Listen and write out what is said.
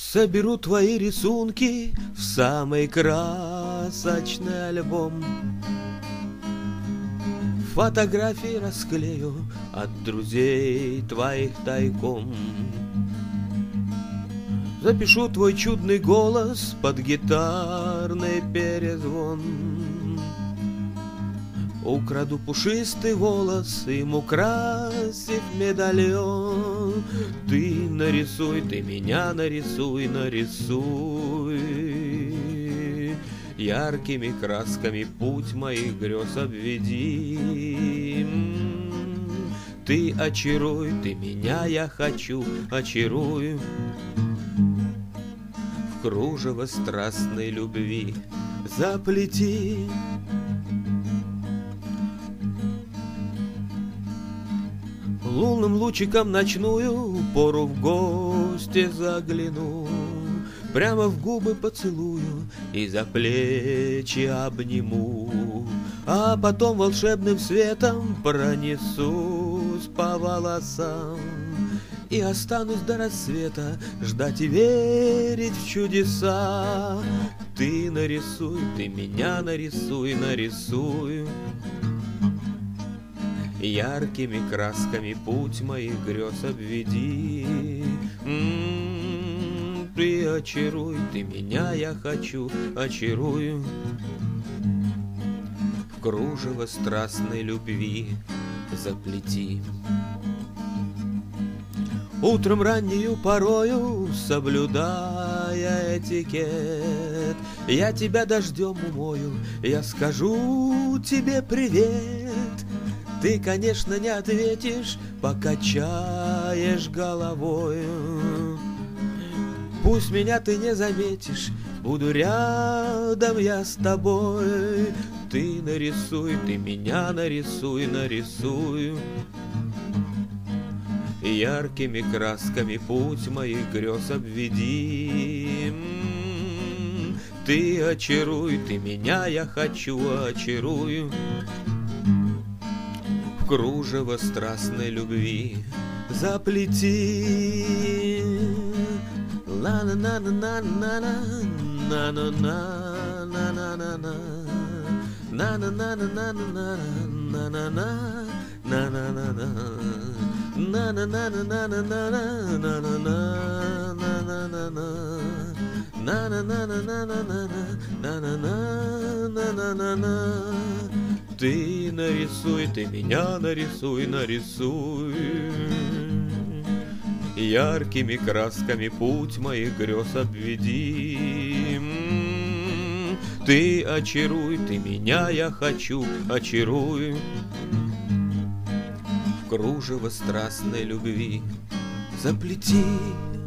Соберу твои рисунки в самый красочный альбом. Фотографии расклею от друзей твоих тайком. Запишу твой чудный голос под гитарный перезвон. Украду пушистый волос, им украсив медальон. Ты нарисуй, ты меня нарисуй, нарисуй. Яркими красками путь моих грез обведи. Ты очаруй, ты меня, я хочу, очаруй. В кружево страстной любви заплети. Лунным лучиком ночную пору в гости загляну. Прямо в губы поцелую и за плечи обниму. А потом волшебным светом пронесусь по волосам. И останусь до рассвета ждать и верить в чудеса. Ты нарисуй, ты меня нарисуй, нарисуй. Яркими красками путь моих грез обведи. Ты очаруй, ты меня, я хочу, очарую. В кружево страстной любви заплети. Утром раннею порою, соблюдая этикет, я тебя дождем умою, я скажу тебе привет. Ты, конечно, не ответишь, покачаешь головою. Пусть меня ты не заметишь, буду рядом я с тобой. Ты нарисуй, ты меня нарисуй, нарисуй. Яркими красками путь моих грез обведи. Ты очаруй, ты меня, я хочу, очарую. В кружево страстной любви заплети. Ты нарисуй, ты меня нарисуй, нарисуй. Яркими красками путь моих грез обведи. Ты очаруй, ты меня, я хочу, очаруй. В кружево страстной любви заплети.